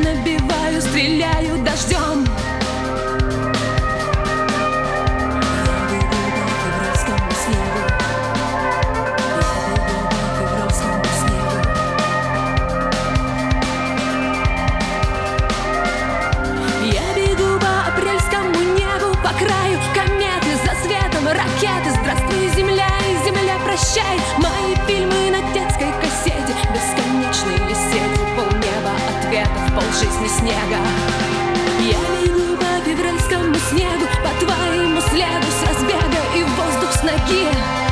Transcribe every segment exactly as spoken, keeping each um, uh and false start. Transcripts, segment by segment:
набиваю, стреляю дождем. Ракеты, здравствуй, земля, и земля, прощай. Мои фильмы на детской кассете, бесконечные сети, полнеба ответов, полжизни снега. Я бегу по февральскому снегу, по твоему следу с разбега и в воздух с ноги.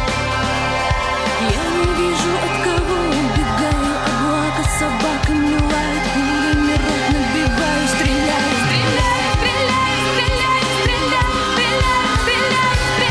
Я не вижу, от кого убегаю, облака собаками лают, пулями рот набиваю, стреляю, стреляю, стреляю, стреляю, стреляю, стреляю, стреляю.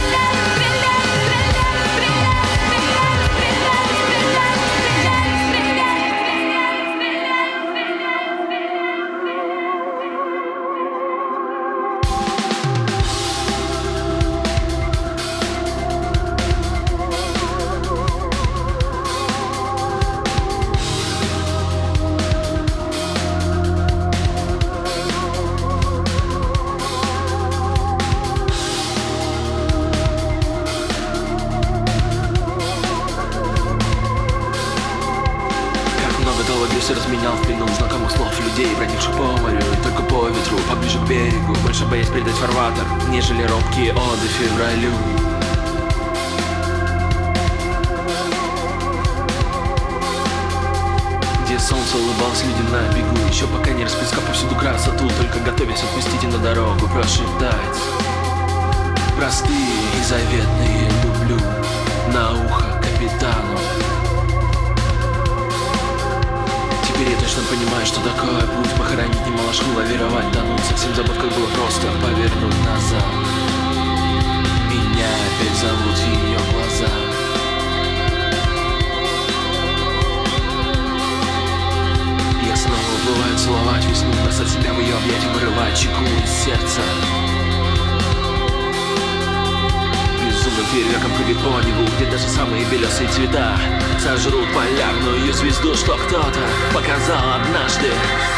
Разменял в плену знакомых слов людей, бродивших по морю и только по ветру, поближе к берегу, больше боясь предать фарватер, нежели робкие оды февралю. Где солнце улыбалось людям на бегу, еще пока не расплескав повсюду красоту, только готовясь отпустить и на дорогу прошептать простые и заветные люблю на ухо капитану. Теперь я точно понимаю, что такое путь, похоронить не малышку, лавировать, тонуть, совсем забыв, как было просто повернуть назад. Меня опять зовут в ее глаза. Я снова уплываю целовать весну, бросать себя в ее объятия, вырывать чеку из сердца. Безумным фейерверком прыгать по небу, где даже самые белесые цвета сожрут полярную ее звезду, что кто-то показал однажды.